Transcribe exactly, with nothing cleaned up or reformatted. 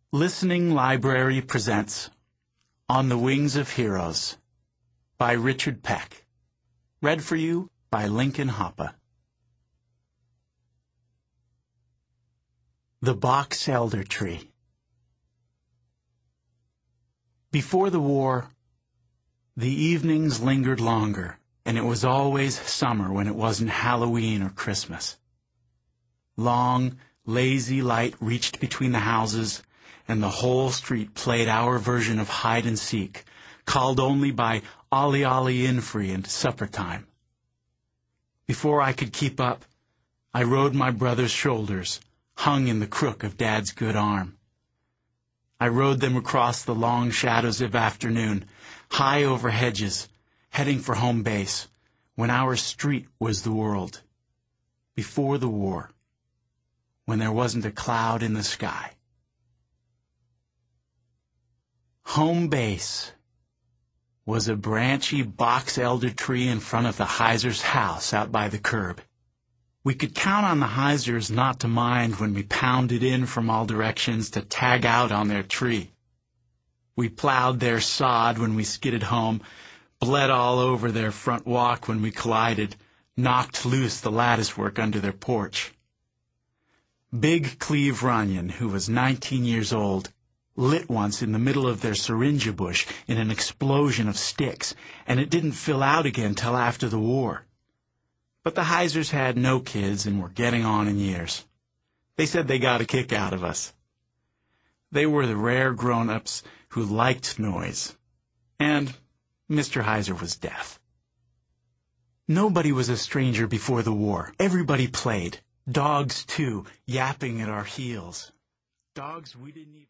Listening Library presents On the Wings of Heroes by Richard Peck. Read for you by Lincoln Hoppe. The Box Elder Tree. Before the war, the evenings lingered longer, and it was always summer when it wasn't Halloween or Christmas. Long, lazy light reached between the houses, and the whole street played our version of hide-and-seek, called only by Ollie Ollie Infree and supper time. Before I could keep up, I rode my brother's shoulders, hung in the crook of Dad's good arm. I rode them across the long shadows of afternoon, high over hedges, heading for home base, when our street was the world. Before the war, when there wasn't a cloud in the sky. Home base was a branchy box elder tree in front of the Heisers' house out by the curb. We could count on the Heisers not to mind when we pounded in from all directions to tag out on their tree. We plowed their sod when we skidded home, bled all over their front walk when we collided, knocked loose the latticework under their porch. Big Cleve Runyon, who was nineteen years old, lit once in the middle of their syringa bush in an explosion of sticks, and it didn't fill out again till after the war. But the Heisers had no kids and were getting on in years. They said they got a kick out of us. They were the rare grown-ups who liked noise, and Mister Heiser was deaf. Nobody was a stranger before the war. Everybody played. Dogs, too, yapping at our heels. Dogs we didn't even